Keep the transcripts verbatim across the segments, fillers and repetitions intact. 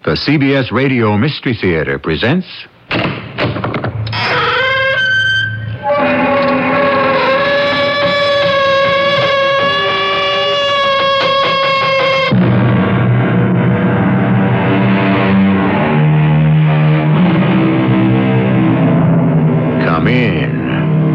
The C B S Radio Mystery Theater presents... Come in.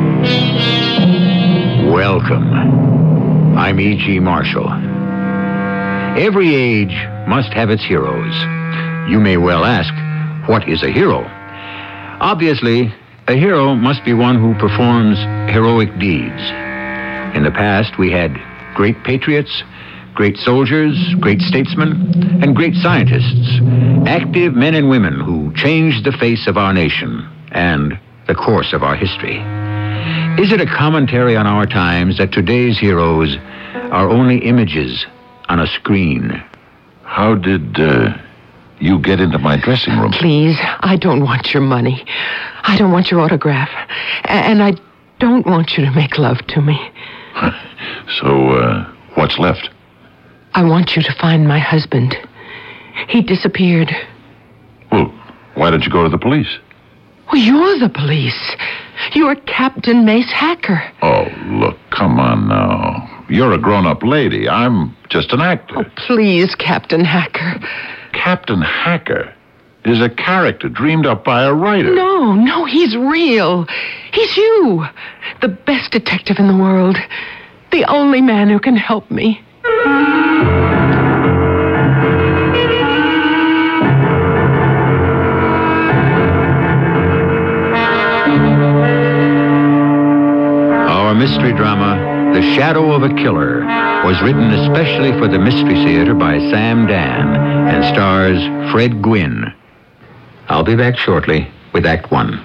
Welcome. I'm E G. Marshall. Every age must have its heroes. You may well ask, what is a hero? Obviously, a hero must be one who performs heroic deeds. In the past, we had great patriots, great soldiers, great statesmen, and great scientists, active men and women who changed the face of our nation and the course of our history. Is it a commentary on our times that today's heroes are only images on a screen? How did, uh... you get into my dressing room? Please, I don't want your money. I don't want your autograph. And I don't want you to make love to me. So, uh, what's left? I want you to find my husband. He disappeared. Well, why don't you go to the police? Well, you're the police. You're Captain Mace Hacker. Oh, look, come on now. You're a grown-up lady. I'm just an actor. Oh, please, Captain Hacker. Captain Hacker is a character dreamed up by a writer. No, no, he's real. He's you. The best detective in the world. The only man who can help me. Our mystery drama, The Shadow of a Killer, was written especially for the Mystery Theater by Sam Dan and stars Fred Gwynne. I'll be back shortly with Act One.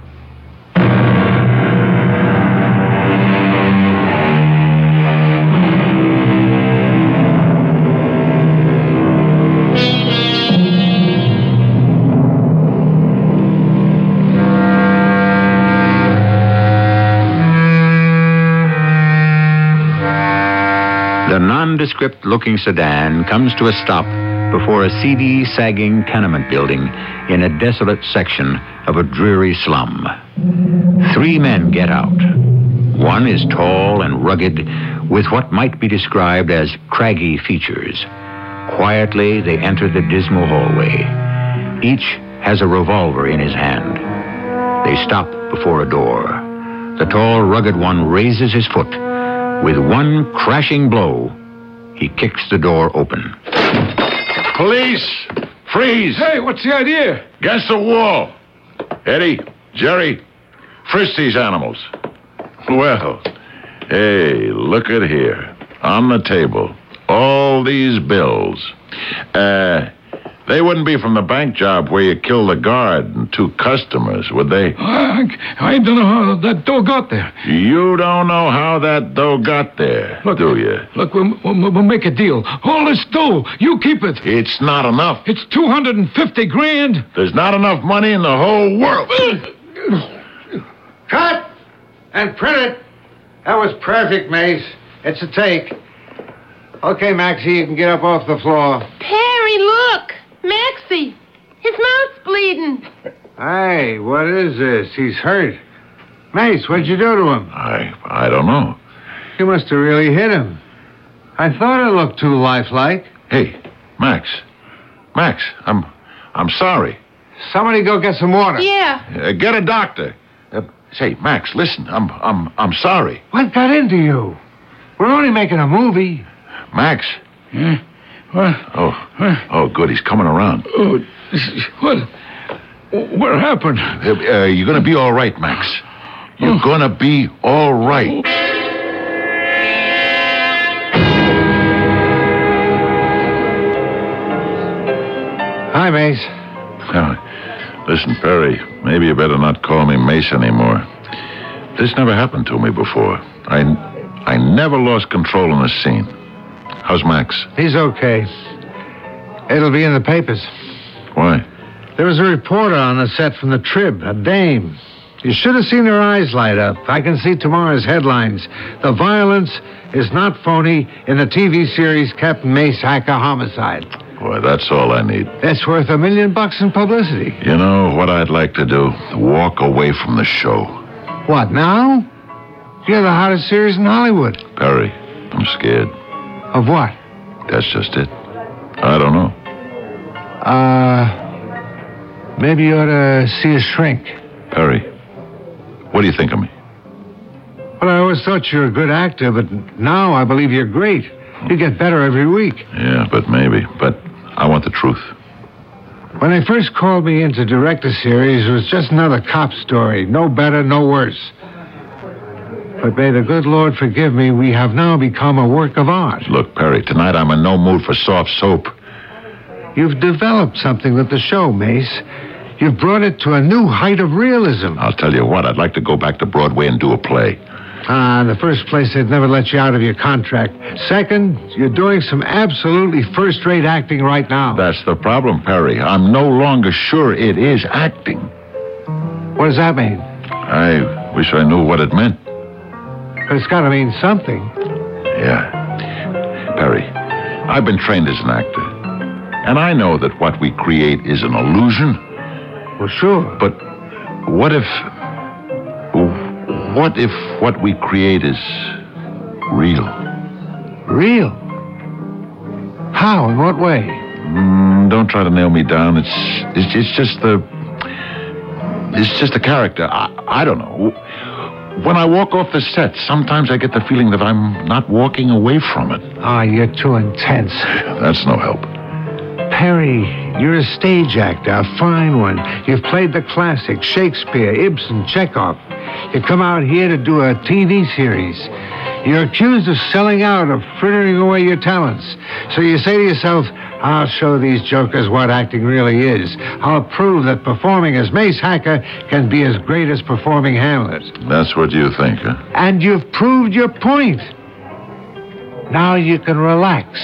The nondescript-looking sedan comes to a stop before a seedy, sagging tenement building in a desolate section of a dreary slum. Three men get out. One is tall and rugged, with what might be described as craggy features. Quietly, they enter the dismal hallway. Each has a revolver in his hand. They stop before a door. The tall, rugged one raises his foot. With one crashing blow, he kicks the door open. Police! Freeze! Hey, what's the idea? Against the wall! Eddie, Jerry, frisk these animals. Well, hey, look at here. On the table, all these bills. Uh, they wouldn't be from the bank job where you killed the guard and two customers, would they? I, I don't know how that dough got there. You don't know how that dough got there, Look, do you? Look, we'll, we'll, we'll make a deal. All this dough, you keep it. It's not enough. It's two hundred fifty grand. There's not enough money in the whole world. Cut! And print it. That was perfect, Mace. It's a take. Okay, Maxie, you can get up off the floor. Perry, look! Maxie! His mouth's bleeding. Hey, what is this? He's hurt. Mace, what'd you do to him? I I don't know. You must have really hit him. I thought it looked too lifelike. Hey, Max. Max, I'm I'm sorry. Somebody go get some water. Yeah. Uh, get a doctor. Uh, say, Max, listen. I'm I'm I'm sorry. What got into you? We're only making a movie. Max. Yeah? What? Oh, What? oh, good. He's coming around. Oh, what? What happened? Uh, uh, you're gonna be all right, Max. You're Oh. gonna be all right. Hi, Mace. Uh, listen, Perry, maybe you better not call me Mace anymore. This never happened to me before. I, I never lost control in the scene. How's Max? He's okay. It'll be in the papers. Why? There was a reporter on the set from the Trib, a dame. You should have seen her eyes light up. I can see tomorrow's headlines. The violence is not phony in the T V series Captain Mace Hacker Homicide. Boy, that's all I need. That's worth a million bucks in publicity. You know what I'd like to do? Walk away from the show. What, now? You're the hottest series in Hollywood. Perry, I'm scared. Of what? That's just it. I don't know. Uh, maybe you ought to see a shrink. Perry, what do you think of me? Well, I always thought you were a good actor, but now I believe you're great. You get better every week. Yeah, but maybe. But I want the truth. When they first called me in to direct the series, it was just another cop story. No better, no worse. But may the good Lord forgive me, we have now become a work of art. Look, Perry, tonight I'm in no mood for soft soap. You've developed something with the show, Mace. You've brought it to a new height of realism. I'll tell you what, I'd like to go back to Broadway and do a play. Ah, in the first place, they'd never let you out of your contract. Second, you're doing some absolutely first-rate acting right now. That's the problem, Perry. I'm no longer sure it is acting. What does that mean? I wish I knew what it meant. But it's got to mean something. Yeah. Perry, I've been trained as an actor. And I know that what we create is an illusion. Well, sure. But what if... What if what we create is real? Real? How? In what way? Mm, don't try to nail me down. It's, it's it's just the... It's just a character. I, I don't know. When I walk off the set, sometimes I get the feeling that I'm not walking away from it. Ah, you're too intense. That's no help. Perry, you're a stage actor, a fine one. You've played the classics, Shakespeare, Ibsen, Chekhov. You come out here to do a T V series. You're accused of selling out, of frittering away your talents. So you say to yourself, I'll show these jokers what acting really is. I'll prove that performing as Mace Hacker can be as great as performing Hamlet. That's what you think, huh? And you've proved your point. Now you can relax.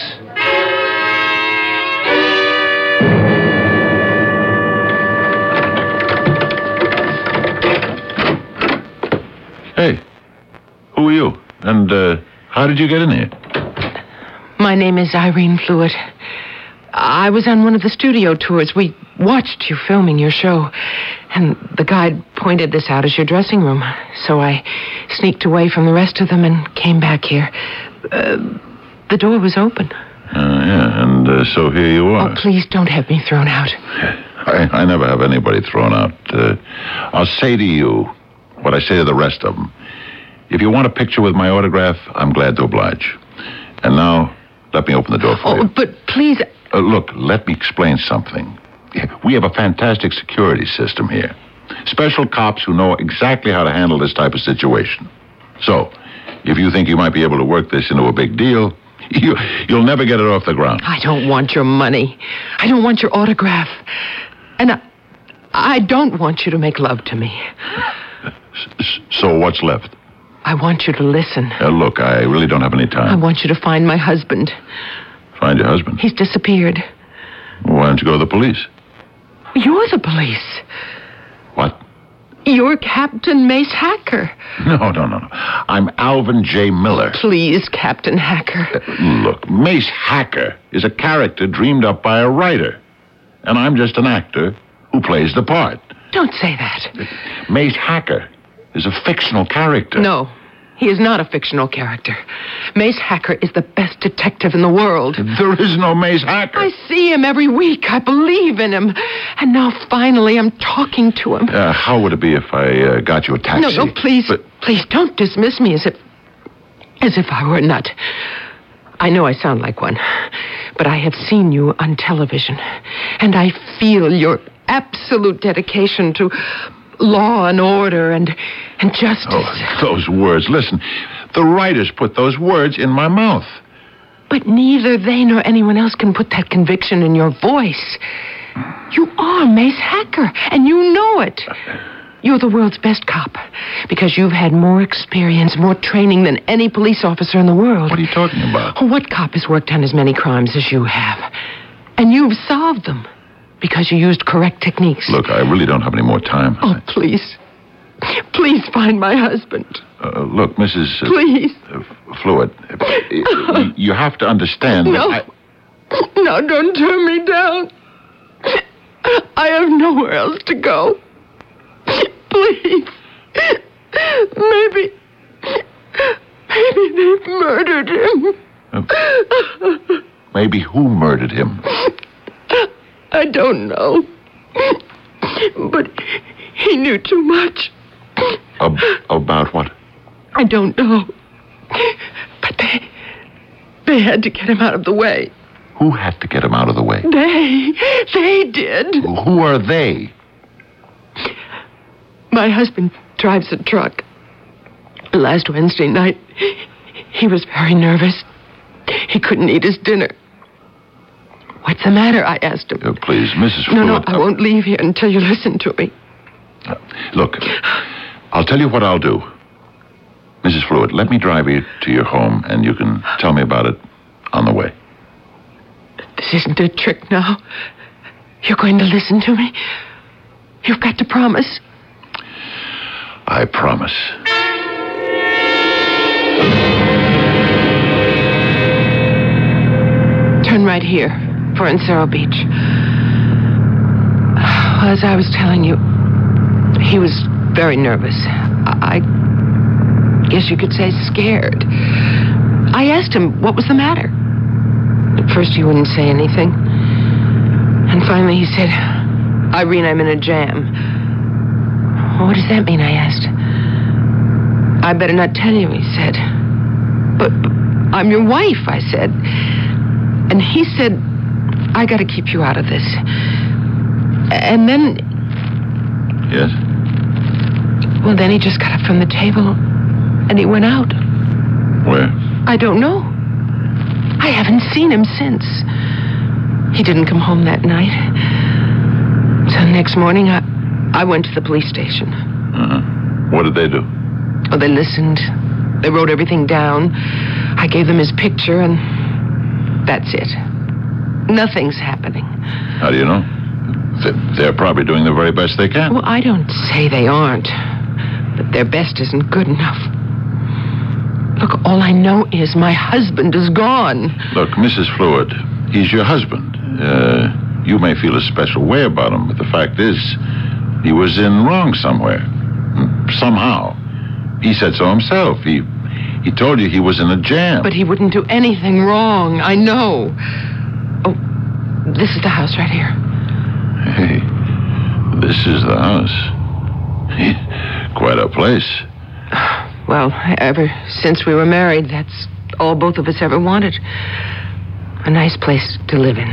Hey, who are you? And uh, how did you get in here? My name is Irene Fluid. I was on one of the studio tours. We watched you filming your show, and the guide pointed this out as your dressing room. So I sneaked away from the rest of them and came back here. Uh, the door was open. Uh, yeah, and uh, so here you are. Oh, please don't have me thrown out. I, I never have anybody thrown out. Uh, I'll say to you what I say to the rest of them. If you want a picture with my autograph, I'm glad to oblige. And now, let me open the door for Oh, you. but please... Uh, look, let me explain something. We have a fantastic security system here. Special cops who know exactly how to handle this type of situation. So, if you think you might be able to work this into a big deal, you, you'll never get it off the ground. I don't want your money. I don't want your autograph. And I, I don't want you to make love to me. So what's left? I want you to listen. Uh, look, I really don't have any time. I want you to find my husband. Find your husband? He's disappeared. Why don't you go to the police? You're the police. What? You're Captain Mace Hacker. No, no, no, no. I'm Alvin J. Miller. Please, Captain Hacker. Uh, look, Mace Hacker is a character dreamed up by a writer. And I'm just an actor who plays the part. Don't say that. Mace Hacker is a fictional character. No, he is not a fictional character. Mace Hacker is the best detective in the world. There is no Mace Hacker. I see him every week. I believe in him. And now finally I'm talking to him. Uh, how would it be if I uh, got you a taxi? No, no, please, But please don't dismiss me as if, as if I were a nut. I know I sound like one, but I have seen you on television, and I feel your absolute dedication to law and order and, and justice. Oh, those words. Listen, the writers put those words in my mouth. But neither they nor anyone else can put that conviction in your voice. You are Mace Hacker, and you know it. You're the world's best cop because you've had more experience, more training than any police officer in the world. What are you talking about? What cop has worked on as many crimes as you have? And you've solved them because you used correct techniques. Look, I really don't have any more time. Oh, please. Please find my husband. Uh, look, Missus Uh, Please. Uh, Fluid, uh, you have to understand. No. That Now don't turn me down. I have nowhere else to go. Please. Maybe... Maybe they've murdered him. Uh, maybe who murdered him? I don't know. But he knew too much. Ab- about what? I don't know. But they... They had to get him out of the way. Who had to get him out of the way? They... They did. Who are they? My husband drives a truck. Last Wednesday night, he was very nervous. He couldn't eat his dinner. What's the matter? I asked him. Uh, please, Missus No, Fluid. no, I won't leave here until you listen to me. Uh, look, I'll tell you what I'll do. Missus Fluid, let me drive you to your home, and you can tell me about it on the way. This isn't a trick now. You're going to listen to me? You've got to promise. I promise. Turn right here for Encero Beach. Well, as I was telling you, he was very nervous. I, I guess you could say scared. I asked him what was the matter. At first he wouldn't say anything. And finally he said, Irene, I'm in a jam. What does that mean? I asked. I better not tell you, he said. But, but I'm your wife, I said. And he said, I gotta keep you out of this. And then... Yes? Well, then he just got up from the table and he went out. Where? I don't know. I haven't seen him since. He didn't come home that night. So next morning, I, I went to the police station. Uh-huh. What did they do? Oh, they listened. They wrote everything down. I gave them his picture, and that's it. Nothing's happening. How do you know? Th- They're probably doing the very best they can. Well, I don't say they aren't. But their best isn't good enough. Look, all I know is my husband is gone. Look, Missus Fluid, he's your husband. Uh, you may feel a special way about him, but the fact is, he was in wrong somewhere. Somehow. He said so himself. He he told you he was in a jam. But he wouldn't do anything wrong. I know. Oh, this is the house right here. Hey, this is the house. Quite a place. Well, ever since we were married, that's all both of us ever wanted. A nice place to live in.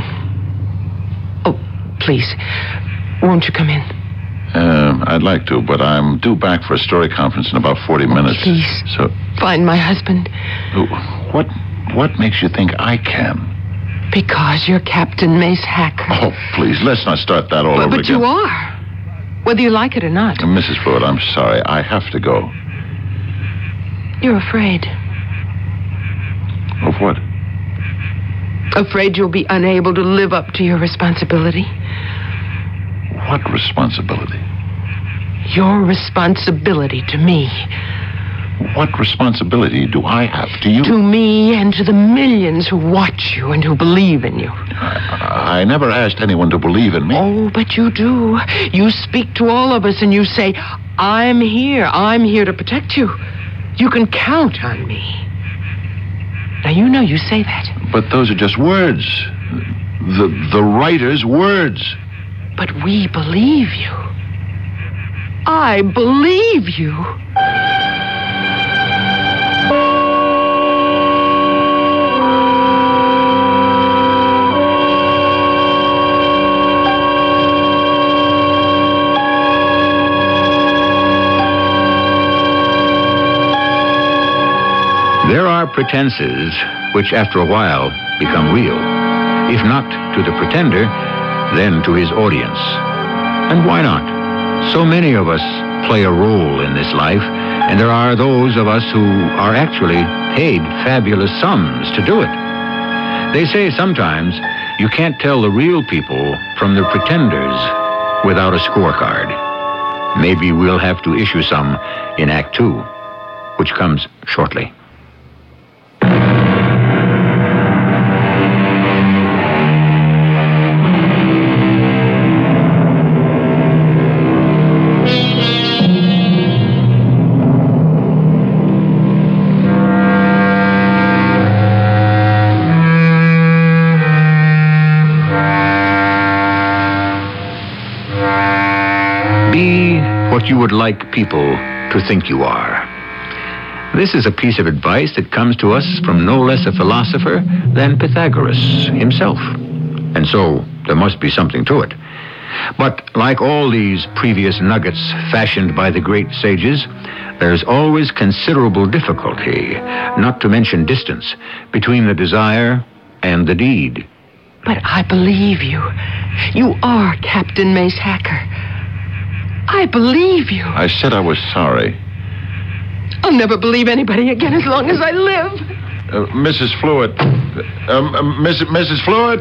Oh, please, won't you come in? Um, I'd like to, but I'm due back for a story conference in about forty minutes. Please, So, find my husband. what what makes you think I can? Because you're Captain Mace Hacker. Oh, please, let's not start that all but, over but again. you are. Whether you like it or not. Uh, Missus Fluid, I'm sorry. I have to go. You're afraid. Of what? Afraid you'll be unable to live up to your responsibility. What responsibility? Your responsibility to me. What responsibility do I have to you? To me and to the millions who watch you and who believe in you. I, I never asked anyone to believe in me. Oh, but you do. You speak to all of us and you say, I'm here. I'm here to protect you. You can count on me. Now, you know you say that. But those are just words. The, the writer's words. But we believe you. I believe you. There are pretenses which after a while become real. If not to the pretender, then to his audience. And why not? So many of us play a role in this life, and there are those of us who are actually paid fabulous sums to do it. They say sometimes you can't tell the real people from the pretenders without a scorecard. Maybe we'll have to issue some in Act Two, which comes shortly. best you would like people to think you are. This is a piece of advice that comes to us from no less a philosopher than Pythagoras himself. And so there must be something to it. But like all these previous nuggets fashioned by the great sages, there's always considerable difficulty, not to mention distance, between the desire and the deed. But I believe you. You are Captain Mace Hacker. I believe you. I said I was sorry. I'll never believe anybody again as long as I live. Uh, Missus Fluid. Um, uh, Missus Missus Fluid?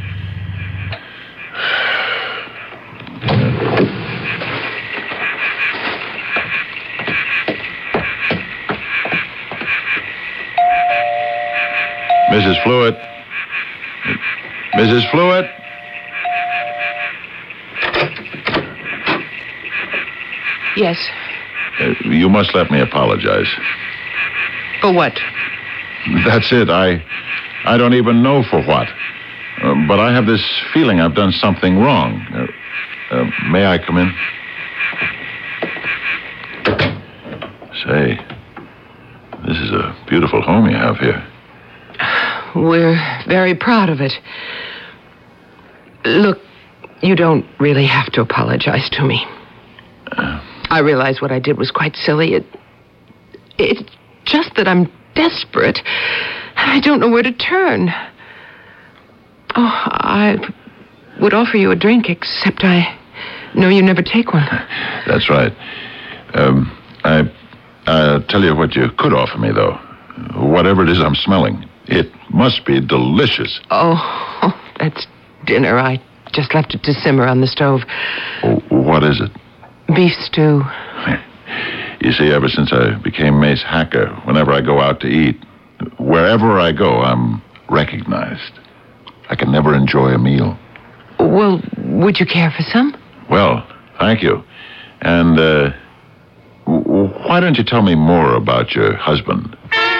Missus Fluid? Missus Fluid? Yes. Uh, you must let me apologize. For what? That's it. I I don't even know for what. Uh, but I have this feeling I've done something wrong. Uh, uh, may I come in? Say, this is a beautiful home you have here. We're very proud of it. Look, you don't really have to apologize to me. Uh, I realize what I did was quite silly. It, it's just that I'm desperate. I don't know where to turn. Oh, I would offer you a drink, except I know you never take one. That's right. Um, I, I'll tell you what you could offer me, though. Whatever it is I'm smelling. It must be delicious. Oh, that's dinner. I just left it to simmer on the stove. Oh, what is it? Beef stew. You see, ever since I became Mace Hacker, whenever I go out to eat, wherever I go, I'm recognized. I can never enjoy a meal. Well, would you care for some? Well, thank you. And, uh, w- why don't you tell me more about your husband?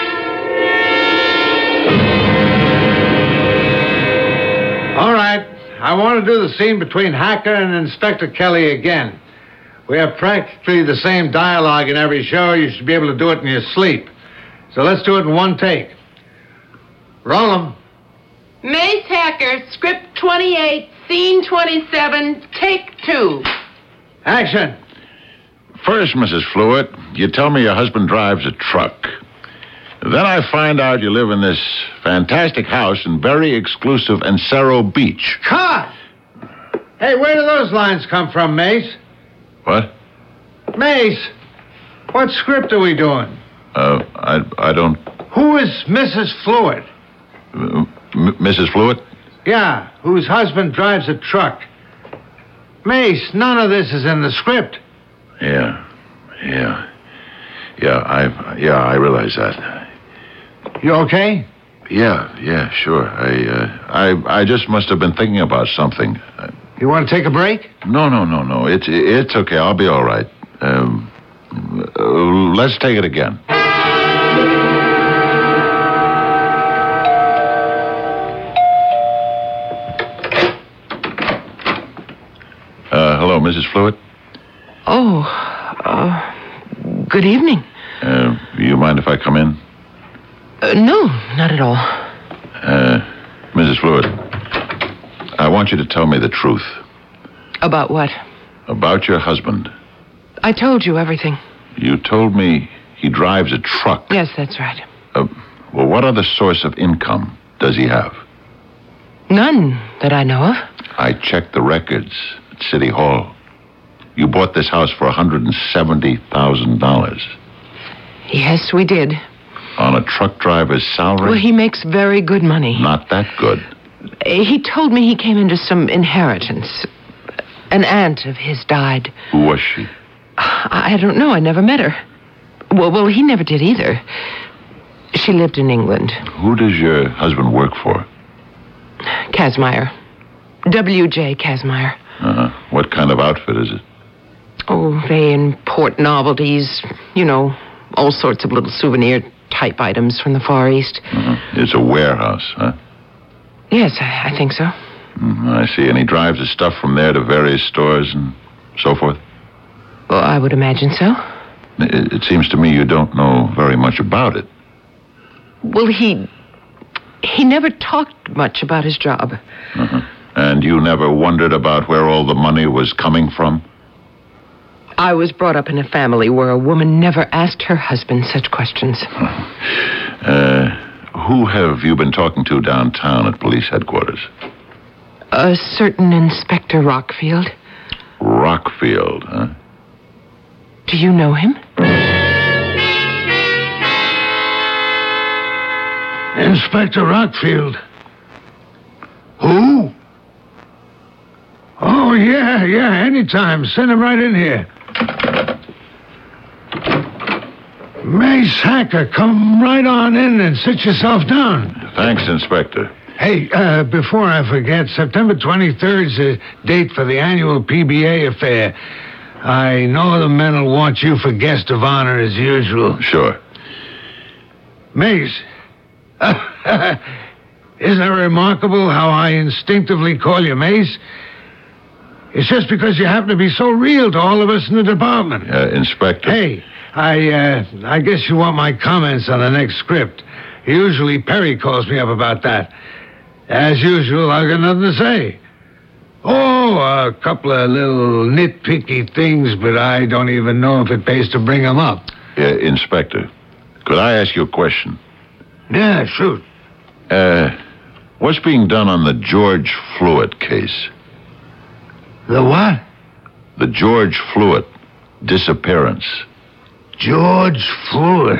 All right. I want to do the scene between Hacker and Inspector Kelly again. We have practically the same dialogue in every show. You should be able to do it in your sleep. So let's do it in one take. Roll 'em. Mace Hacker, script twenty-eight, scene twenty-seven, take two. Action. First, Missus Fluid, you tell me your husband drives a truck. Then I find out you live in this fantastic house in very exclusive Encero Beach. Cut! Hey, where do those lines come from, Mace? What? Mace, what script are we doing? Uh, I, I don't... Who is Missus Fluid? Uh, M- Missus Fluid? Yeah, whose husband drives a truck. Mace, none of this is in the script. Yeah, yeah. Yeah, I, yeah, I realize that. You okay? Yeah, yeah, sure. I, uh, I, I just must have been thinking about something. You want to take a break? No, no, no, no. It's, it's okay. I'll be all right. Um, uh, let's take it again. Uh, hello, Missus Fluid? Oh, uh, good evening. Uh, you mind if I come in? Uh, no, not at all. Uh, Missus Fluid, I want you to tell me the truth. About what? About your husband. I told you everything. You told me he drives a truck. Yes, that's right. Uh, well, what other source of income does he have? None that I know of. I checked the records at City Hall. You bought this house for one hundred seventy thousand dollars. Yes, we did. On a truck driver's salary? Well, he makes very good money. Not that good. He told me he came into some inheritance. An aunt of his died. Who was she? I don't know. I never met her. Well, well, he never did either. She lived in England. Who does your husband work for? Casmeyer. W J Casmeyer. Uh-huh. What kind of outfit is it? Oh, they import novelties. You know, all sorts of little souvenir type items from the Far East. Uh-huh. It's a warehouse, huh? Yes, I, I think so. Mm, I see. And he drives his stuff from there to various stores and so forth? Oh, I would imagine so. It, it seems to me you don't know very much about it. Well, he... he never talked much about his job. Uh-huh. And you never wondered about where all the money was coming from? I was brought up in a family where a woman never asked her husband such questions. Uh, who have you been talking to downtown at police headquarters? A certain Inspector Rockfield. Rockfield, huh? Do you know him? Inspector Rockfield. Who? Oh, yeah, yeah, anytime. Send him right in here. Mace Hacker, come right on in and sit yourself down. Thanks, Inspector. Hey, uh, before I forget, September twenty-third is the date for the annual P B A affair. I know the men will want you for guest of honor as usual. Sure. Mace, isn't it remarkable how I instinctively call you Mace? It's just because you happen to be so real to all of us in the department. Uh, Inspector. Hey, I, uh, I guess you want my comments on the next script. Usually Perry calls me up about that. As usual, I've got nothing to say. Oh, a couple of little nitpicky things, but I don't even know if it pays to bring them up. Uh, Inspector, could I ask you a question? Yeah, shoot. Uh, what's being done on the George Fluitt case? The what? The George Fluitt disappearance. George Fluitt.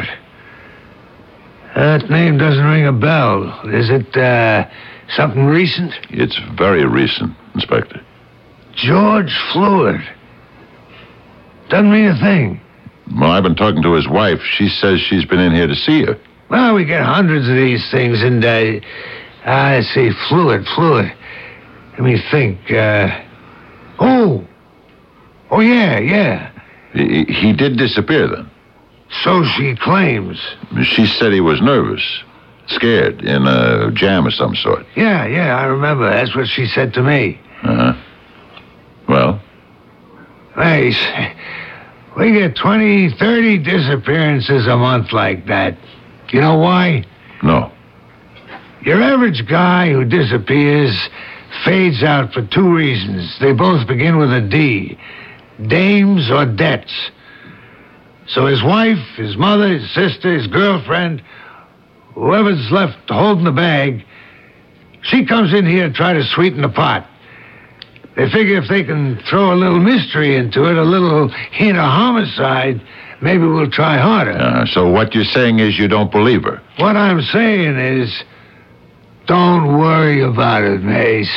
That name doesn't ring a bell. Is it, uh, something recent? It's very recent, Inspector. George Fluitt. Doesn't mean a thing. Well, I've been talking to his wife. She says she's been in here to see you. Well, we get hundreds of these things, and, uh, I see, Fluitt, Fluitt. Let me think, uh, oh. Oh, yeah, yeah. He, he did disappear then? So she claims. She said he was nervous, scared, in a jam of some sort. Yeah, yeah, I remember. That's what she said to me. Uh-huh. Well? Mace, we get twenty, thirty disappearances a month like that. You know why? No. Your average guy who disappears fades out for two reasons. They both begin with a D. Dames or debts. So his wife, his mother, his sister, his girlfriend, whoever's left holding the bag, she comes in here to try to sweeten the pot. They figure if they can throw a little mystery into it, a little hint of homicide, maybe we'll try harder. Uh, so what you're saying is you don't believe her? What I'm saying is, don't worry about it, Mace.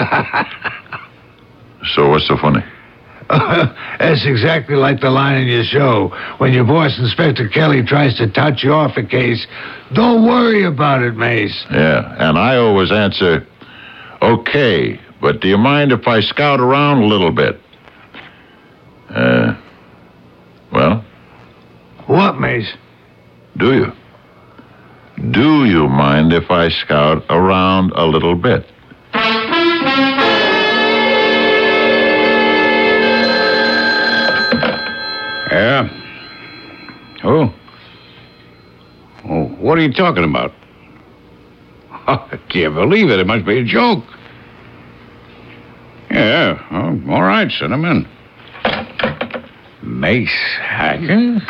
So what's so funny? That's exactly like the line in your show when your boss, Inspector Kelly, tries to touch you off a case. Don't worry about it, Mace. Yeah, and I always answer, okay, but do you mind if I scout around a little bit? Uh, well? What, Mace? Do you? Do you mind if I scout around a little bit? Yeah? Who? Oh, what are you talking about? I can't believe it. It must be a joke. Yeah, oh, all right, send him in. Mace Hacker?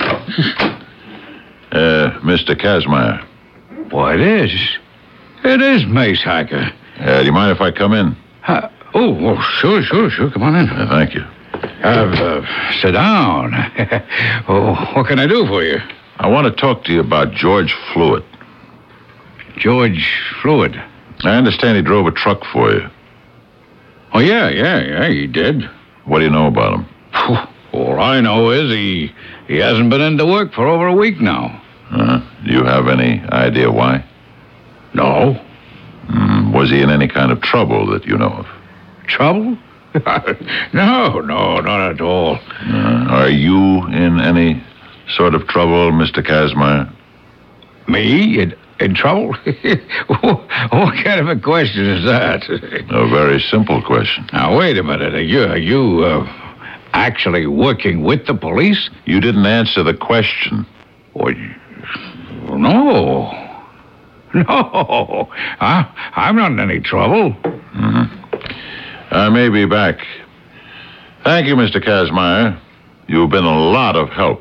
Uh, Mister Kazmaier. Why, it is. It is Mace Hacker. Uh, do you mind if I come in? Uh, oh, oh, sure, sure, sure. Come on in. Uh, thank you. Uh, uh, sit down. Oh, what can I do for you? I want to talk to you about George Fluitt. George Fluitt? I understand he drove a truck for you. Oh, yeah, yeah, yeah, he did. What do you know about him? All I know is he he hasn't been into work for over a week now. Uh, do you have any idea why? No. Mm, was he in any kind of trouble that you know of? Trouble? No, no, not at all. Uh, are you in any sort of trouble, Mister Kazmaier? Me? In, in trouble? What kind of a question is that? A very simple question. Now, wait a minute. Are you, are you uh, Actually working with the police? You didn't answer the question. Well, no. No. I, I'm not in any trouble. Mm-hmm. I may be back. Thank you, Mister Kazmaier. You've been a lot of help.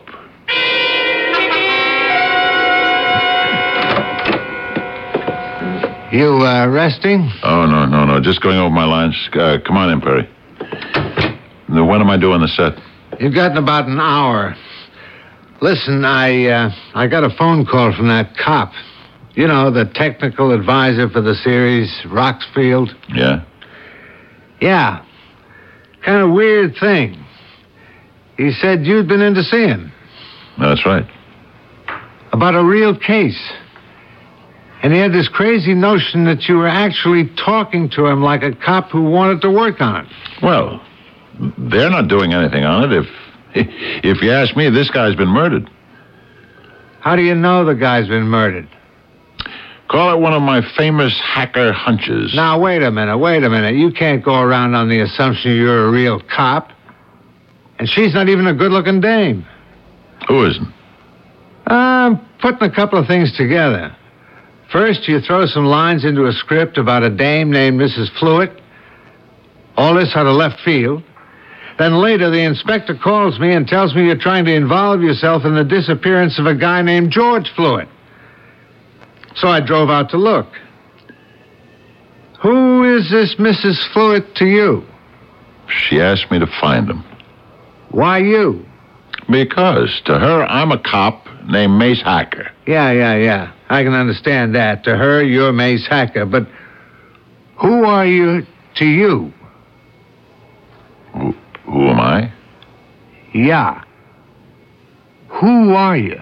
You, uh, resting? Oh, no, no, no. Just going over my lines. Uh, come on in, Perry. Now, when am I doing the set? You've got about an hour. Listen, I, uh, I got a phone call from that cop. You know, the technical advisor for the series, Roxfield. Yeah? Yeah. Kind of weird thing. He said you'd been in to see him. That's right. About a real case. And he had this crazy notion that you were actually talking to him like a cop who wanted to work on it. Well, they're not doing anything on it. If, if you ask me, this guy's been murdered. How do you know the guy's been murdered? Call it one of my famous hacker hunches. Now, wait a minute, wait a minute. You can't go around on the assumption you're a real cop. And she's not even a good-looking dame. Who isn't? I'm putting a couple of things together. First, you throw some lines into a script about a dame named Missus Fluitt. All this out of left field. Then later, the inspector calls me and tells me you're trying to involve yourself in the disappearance of a guy named George Fluitt. So I drove out to look. Who is this Missus Fluitt to you? She asked me to find him. Why you? Because to her, I'm a cop named Mace Hacker. Yeah, yeah, yeah. I can understand that. To her, you're Mace Hacker. But who are you to you? Who, who am I? Yeah. Who are you?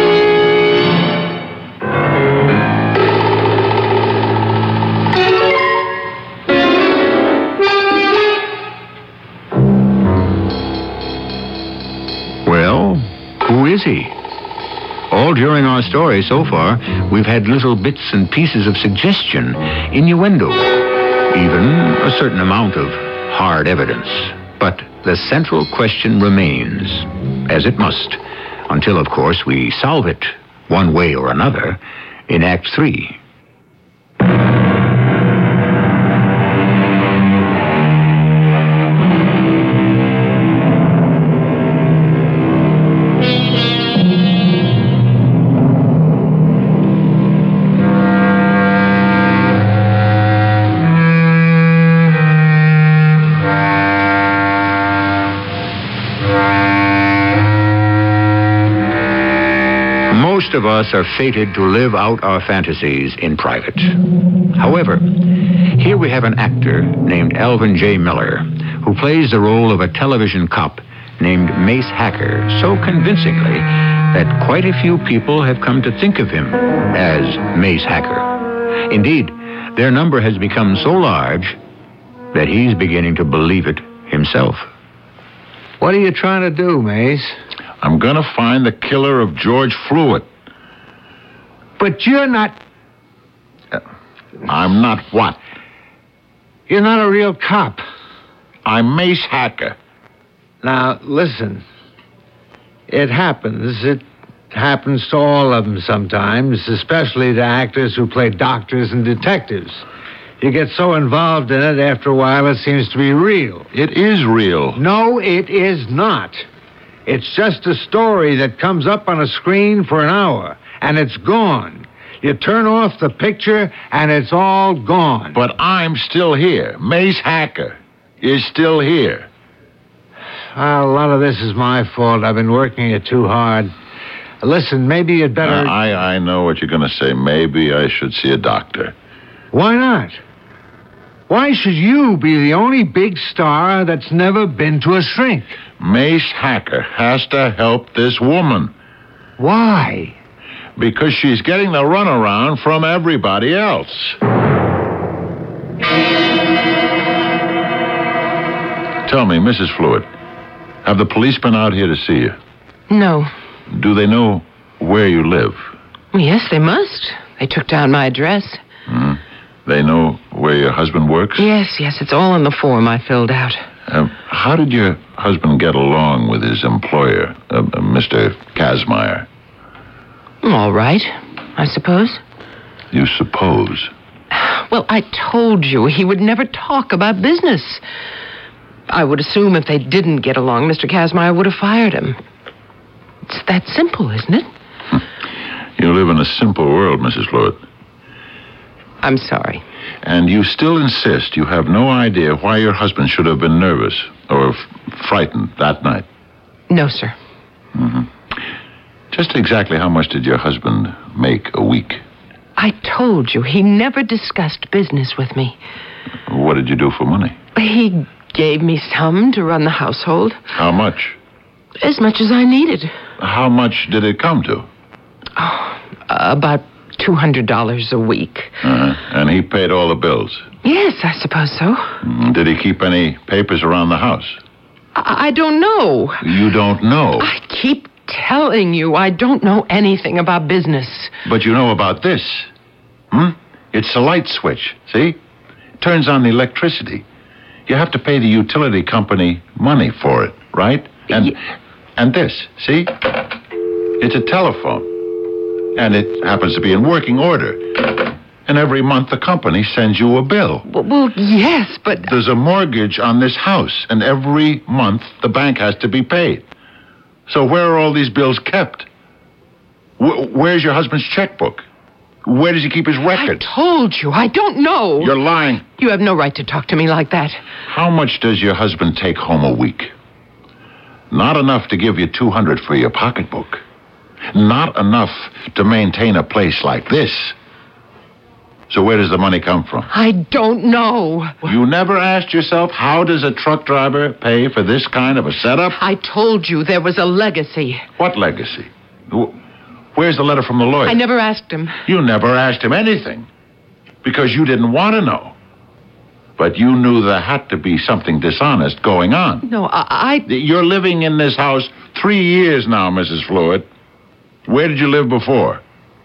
Well, who is he? All during our story so far, we've had little bits and pieces of suggestion, innuendo, even a certain amount of hard evidence. But the central question remains, as it must, until, of course, we solve it, one way or another, in Act Three. Most of us are fated to live out our fantasies in private. However, here we have an actor named Alvin J. Miller who plays the role of a television cop named Mace Hacker so convincingly that quite a few people have come to think of him as Mace Hacker. Indeed, their number has become so large that he's beginning to believe it himself. What are you trying to do, Mace? I'm going to find the killer of George Fluitt. But you're not... I'm not what? You're not a real cop. I'm Mace Hacker. Now, listen. It happens. It happens to all of them sometimes, especially to actors who play doctors and detectives. You get so involved in it, after a while, it seems to be real. It is real. No, it is not. It's just a story that comes up on a screen for an hour, and it's gone. You turn off the picture, and it's all gone. But I'm still here. Mace Hacker is still here. Well, a lot of this is my fault. I've been working it too hard. Listen, maybe you'd better... Uh, I, I know what you're going to say. Maybe I should see a doctor. Why not? Why should you be the only big star that's never been to a shrink? Mace Hacker has to help this woman. Why? Because she's getting the runaround from everybody else. Tell me, Missus Fluitt, have the police been out here to see you? No. Do they know where you live? Yes, they must. They took down my address. Hmm. They know where your husband works? Yes, yes, it's all in the form I filled out. Um, how did your husband get along with his employer, uh, uh, Mister Kazmaier? All right, I suppose. You suppose? Well, I told you he would never talk about business. I would assume if they didn't get along, Mister Kazmaier would have fired him. It's that simple, isn't it? You live in a simple world, Missus Fluitt. I'm sorry. And you still insist you have no idea why your husband should have been nervous or f- frightened that night? No, sir. Mm-hmm. Just exactly how much did your husband make a week? I told you he never discussed business with me. What did you do for money? He gave me some to run the household. How much? As much as I needed. How much did it come to? Oh, about two hundred dollars a week. Uh-huh. And he paid all the bills? Yes, I suppose so. Mm, did he keep any papers around the house? I, I don't know. You don't know? I keep telling you I don't know anything about business. But you know about this. Hmm? It's a light switch, see? It turns on the electricity. You have to pay the utility company money for it, right? And Y- and this, see? It's a telephone. And it happens to be in working order. And every month the company sends you a bill. Well, well, yes, but... There's a mortgage on this house, and every month the bank has to be paid. So where are all these bills kept? Wh- where's your husband's checkbook? Where does he keep his records? I told you, I don't know. You're lying. You have no right to talk to me like that. How much does your husband take home a week? Not enough to give you two hundred for your pocketbook. Not enough to maintain a place like this. So where does the money come from? I don't know. You never asked yourself, how does a truck driver pay for this kind of a setup? I told you there was a legacy. What legacy? Wh- Where's the letter from the lawyer? I never asked him. You never asked him anything. Because you didn't want to know. But you knew there had to be something dishonest going on. No, I... I... You're living in this house three years now, Missus Fluitt. Where did you live before?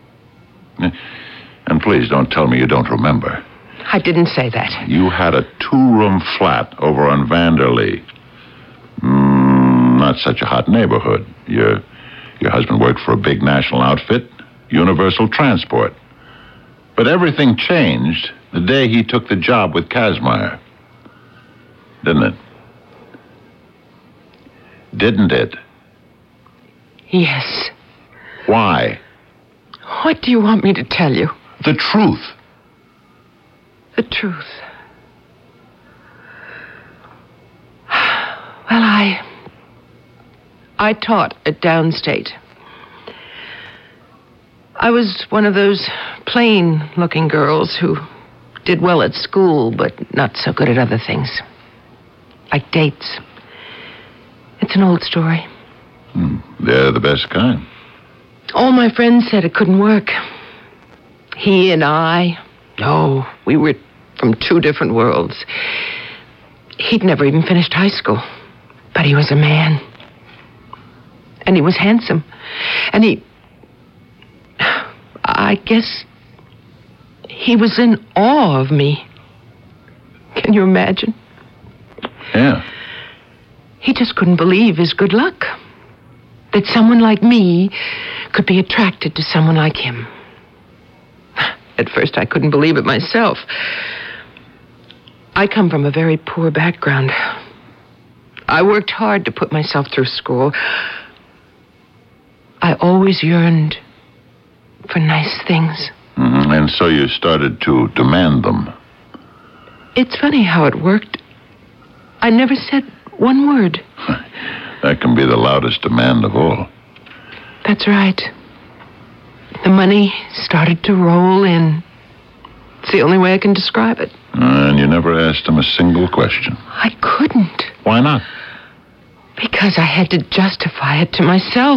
And please don't tell me you don't remember. I didn't say that. You had a two-room flat over on Vanderlee. Mm, not such a hot neighborhood. Your, your husband worked for a big national outfit, Universal Transport. But everything changed the day he took the job with Kazmaier. Didn't it? Didn't it? Yes. Why? What do you want me to tell you? The truth. The truth. Well, I... I taught at Downstate. I was one of those plain-looking girls who did well at school, but not so good at other things. Like dates. It's an old story. Hmm. They're the best kind. All my friends said it couldn't work. He and I, oh, we were from two different worlds. He'd never even finished high school, but he was a man. And he was handsome. And he, I guess, he was in awe of me. Can you imagine? Yeah. He just couldn't believe his good luck. That someone like me could be attracted to someone like him. At first, I couldn't believe it myself. I come from a very poor background. I worked hard to put myself through school. I always yearned for nice things. Mm-hmm. And so you started to demand them. It's funny how it worked. I never said one word. That can be the loudest demand of all. That's right. The money started to roll in. It's the only way I can describe it. And you never asked him a single question. I couldn't. Why not? Because I had to justify it to myself.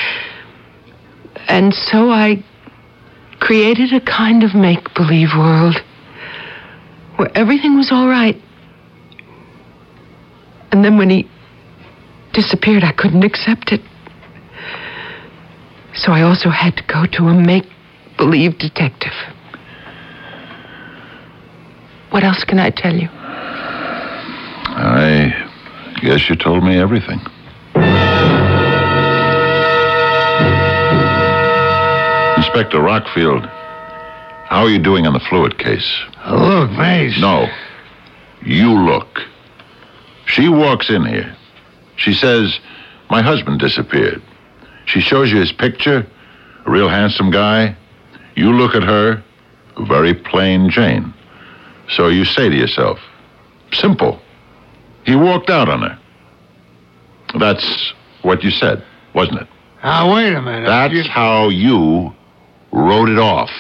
And so I created a kind of make-believe world where everything was all right. And then when he disappeared, I couldn't accept it. So I also had to go to a make-believe detective. What else can I tell you? I Guess you told me everything. Inspector Rockfield, how are you doing on the fluid case? Look, Mace. No. You look. She walks in here. She says, my husband disappeared. She shows you his picture, a real handsome guy. You look at her, a very plain Jane. So you say to yourself, simple. He walked out on her. That's what you said, wasn't it? Now, wait a minute. That's You- how you wrote it off.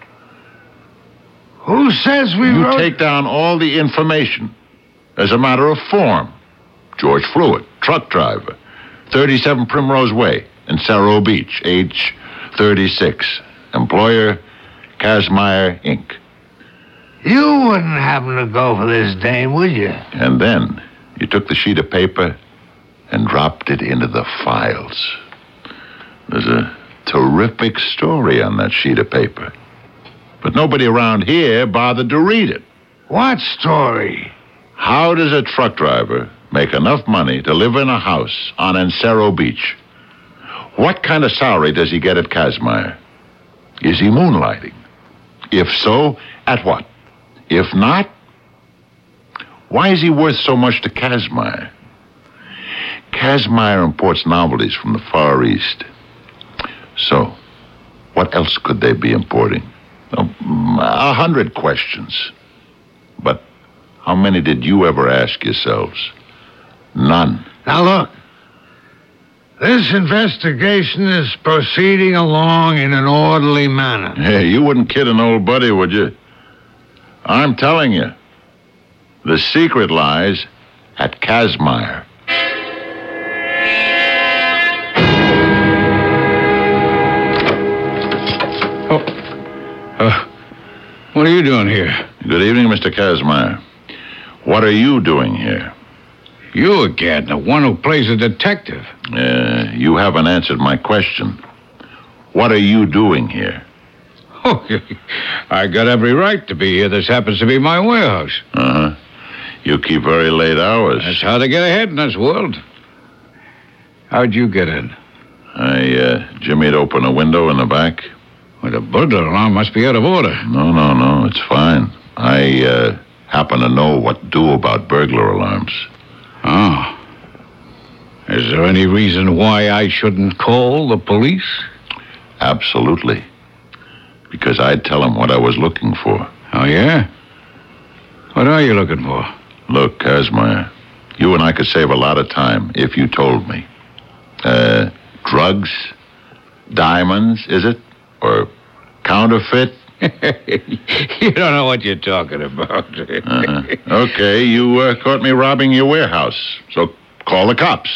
Who says we You wrote... take down all the information as a matter of form. George Fluid, truck driver, thirty-seven Primrose Way in Cerro Beach, age thirty-six. Employer, Kazmaier, Incorporated. You wouldn't happen to go for this dame, would you? And then you took the sheet of paper and dropped it into the files. There's a terrific story on that sheet of paper. But nobody around here bothered to read it. What story? How does a truck driver make enough money to live in a house on Encero Beach? What kind of salary does he get at Kazmaier? Is he moonlighting? If so, at what? If not, why is he worth so much to Kazmaier? Kazmaier imports novelties from the Far East. So, what else could they be importing? A hundred questions. But how many did you ever ask yourselves? None. Now, look. This investigation is proceeding along in an orderly manner. Hey, you wouldn't kid an old buddy, would you? I'm telling you, the secret lies at Kazmaier. Oh. Uh, what are you doing here? Good evening, Mister Kazmaier. What are you doing here? You again, the one who plays a detective. Uh, you haven't answered my question. What are you doing here? Oh, I got every right to be here. This happens to be my warehouse. Uh-huh. You keep very late hours. That's how to get ahead in this world. How'd you get in? I, uh, Jimmy'd open a window in the back. Well, the burglar alarm must be out of order. No, no, no, it's fine. I, uh, happen to know what to do about burglar alarms. Oh. Is there any reason why I shouldn't call the police? Absolutely. Because I'd tell them what I was looking for. Oh, yeah? What are you looking for? Look, Kazmaier, you and I could save a lot of time if you told me. Uh, drugs? Diamonds, is it? Or counterfeit? You don't know what you're talking about. uh-huh. Okay, you uh, caught me robbing your warehouse, so call the cops.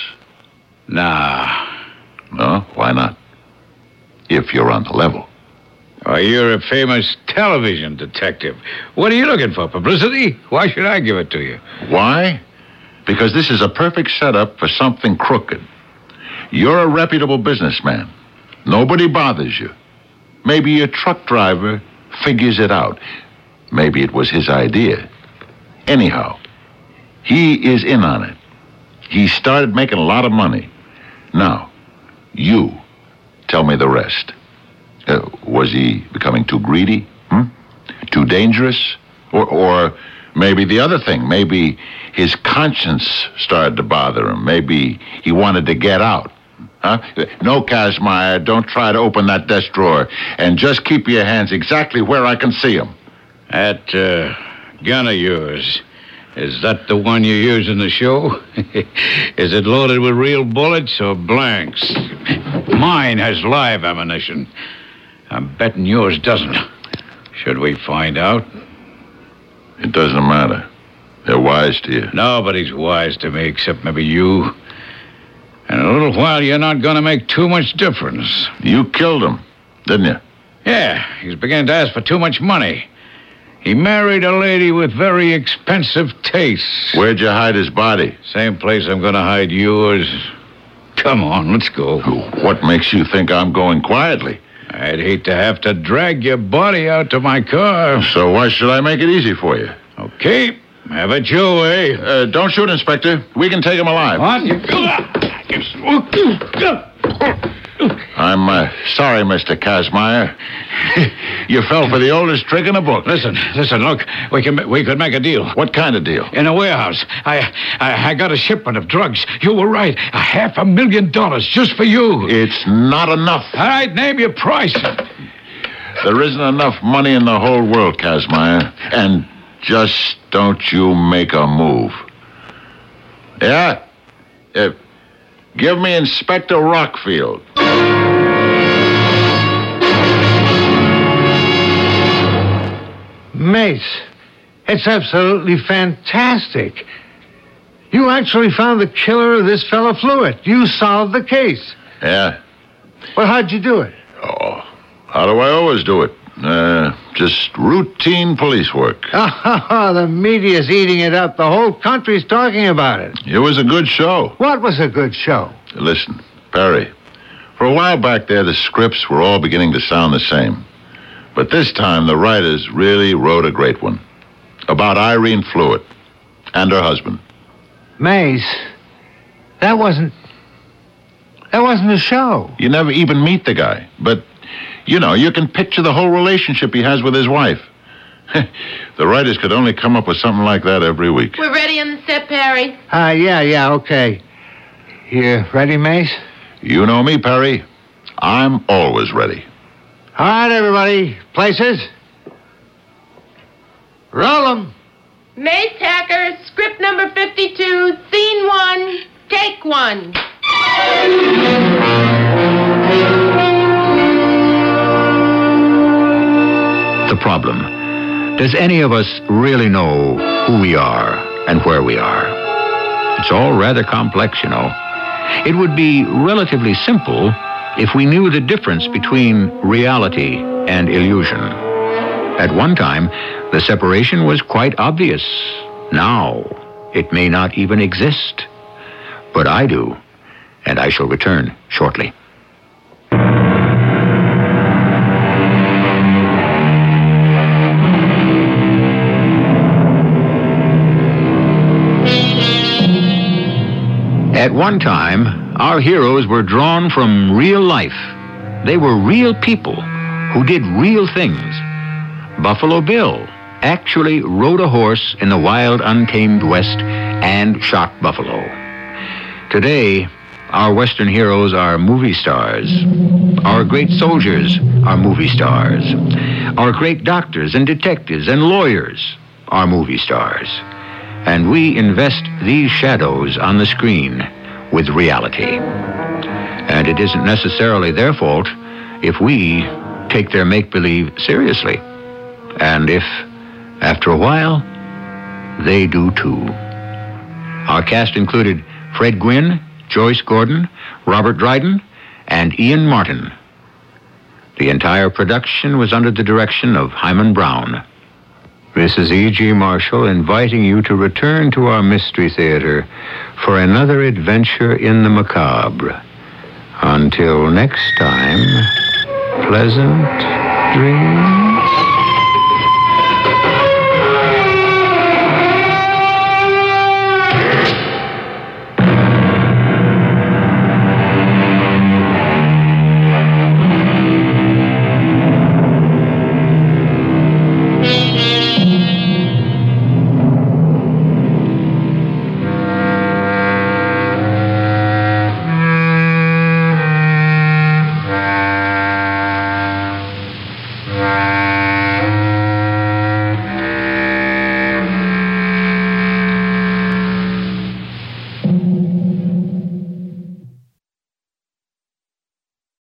Nah. No, why not? If you're on the level. Oh, you're a famous television detective. What are you looking for, publicity? Why should I give it to you? Why? Because this is a perfect setup for something crooked. You're a reputable businessman. Nobody bothers you. Maybe your truck driver figures it out. Maybe it was his idea. Anyhow, he is in on it. He started making a lot of money. Now, you tell me the rest. Uh, was he becoming too greedy? Hmm? Too dangerous? Or, or maybe the other thing. Maybe his conscience started to bother him. Maybe he wanted to get out. Huh? No, Kazmaier, don't try to open that desk drawer. And just keep your hands exactly where I can see them. That uh, gun of yours, is that the one you use in the show? Is it loaded with real bullets or blanks? Mine has live ammunition. I'm betting yours doesn't. Should we find out? It doesn't matter. They're wise to you. Nobody's wise to me except maybe you. In a little while, you're not going to make too much difference. You killed him, didn't you? Yeah, he's beginning to ask for too much money. He married a lady with very expensive tastes. Where'd you hide his body? Same place I'm going to hide yours. Come on, let's go. What makes you think I'm going quietly? I'd hate to have to drag your body out to my car. So why should I make it easy for you? Okay, Have it your way. Uh, don't shoot, Inspector. We can take him alive. What? I'm uh, sorry, Mister Kazmaier. You fell for the oldest trick in the book. Listen, listen, look. We can we could make a deal. What kind of deal? In a warehouse. I, I I got a shipment of drugs. You were right. A half a million dollars just for you. It's not enough. All right, name your price. There isn't enough money in the whole world, Kazmaier. And just don't you make a move. Yeah? Uh, give me Inspector Rockfield. Mace, it's absolutely fantastic. You actually found the killer of this fellow Fluid. You solved the case. Yeah? Well, how'd you do it? Oh, how do I always do it? Uh, just routine police work. Oh, the media's eating it up. The whole country's talking about it. It was a good show. What was a good show? Listen, Perry, for a while back there, the scripts were all beginning to sound the same. But this time, the writers really wrote a great one. About Irene Fluid and her husband. Mace, that wasn't... That wasn't a show. You never even meet the guy. But, you know, you can picture the whole relationship he has with his wife. The writers could only come up with something like that every week. We're ready on the set, Perry. Ah, uh, yeah, yeah, okay. You ready, Mace? You know me, Perry. I'm always ready. All right, everybody. Places. Roll 'em. Mace Hacker, script number fifty-two, scene one, take one. The problem. Does any of us really know who we are and where we are? It's all rather complex, you know. It would be relatively simple if we knew the difference between reality and illusion. At one time, the separation was quite obvious. Now, it may not even exist. But I do, and I shall return shortly. At one time, our heroes were drawn from real life. They were real people who did real things. Buffalo Bill actually rode a horse in the wild, untamed West and shot buffalo. Today, our Western heroes are movie stars. Our great soldiers are movie stars. Our great doctors and detectives and lawyers are movie stars. And we invest these shadows on the screen with reality. And it isn't necessarily their fault if we take their make-believe seriously. And if, after a while, they do too. Our cast included Fred Gwynne, Joyce Gordon, Robert Dryden, and Ian Martin. The entire production was under the direction of Hyman Brown. This is E G. Marshall inviting you to return to our Mystery Theater for another adventure in the macabre. Until next time, pleasant dreams.